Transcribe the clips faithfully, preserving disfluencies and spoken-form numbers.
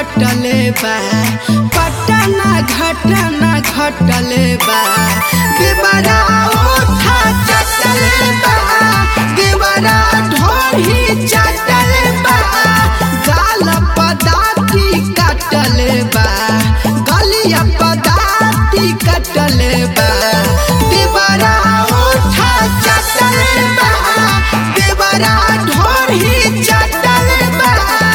कटले बा पटना घटना घटले बा देवरा ओठा चटले बा देवरा ढोही चटले बा गाल पदाती कटले बा गलिया पदाती कटले बा देवरा ओठा चटले बा देवरा ढोही चटले बा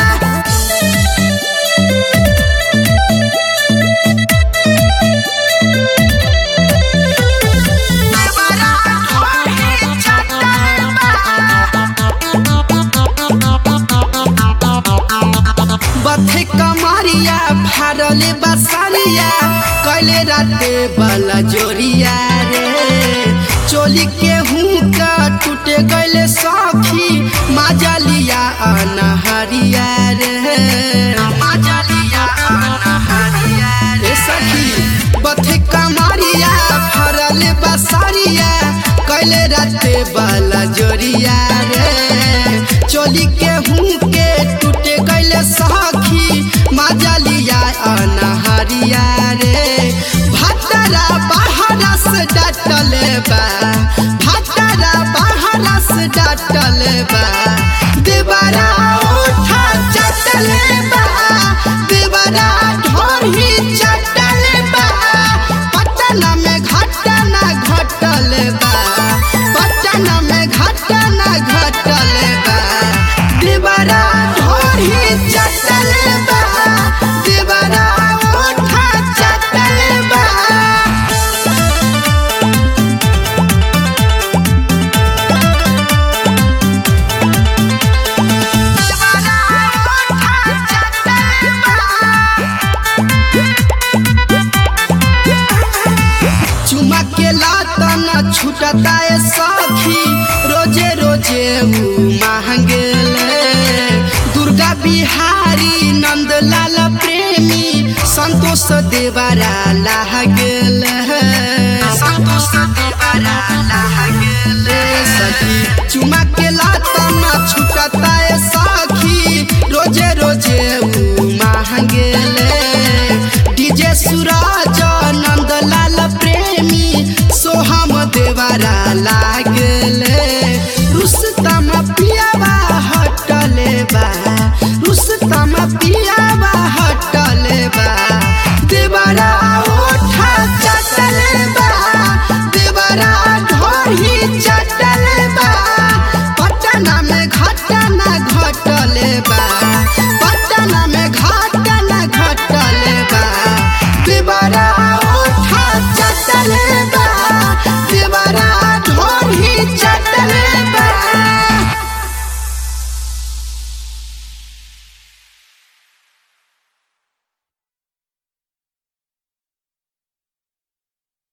बथे कमरिया फारले बसरिया कैले राते वाला जोरिया रे चोली के हुका टूटे गैले सखी माजलिया अनहरिया रे माजलिया अनहरिया रे सखी बथे कमरिया फारले बसरिया कैले राते वाला जोरिया रे चोली के हुके टूटे गैले सखी माजलिया अनहरिया रे भतरा बाहरा से डटले बा भतरा बाहरा से डटले बा देवरा ओठा चटले बा देवरा ढोही चटले बा पटना में घटना घटले बा पटना में घटना घटले बा देवरा ढोही चटले बा देवरा ओठा चटले बा चुमा के लातन छूटता है सखी रोजे रोजे ऊ महंगेले दुर्गा बिहारी नंदलाल प्रेमी संतोष देवरा लागे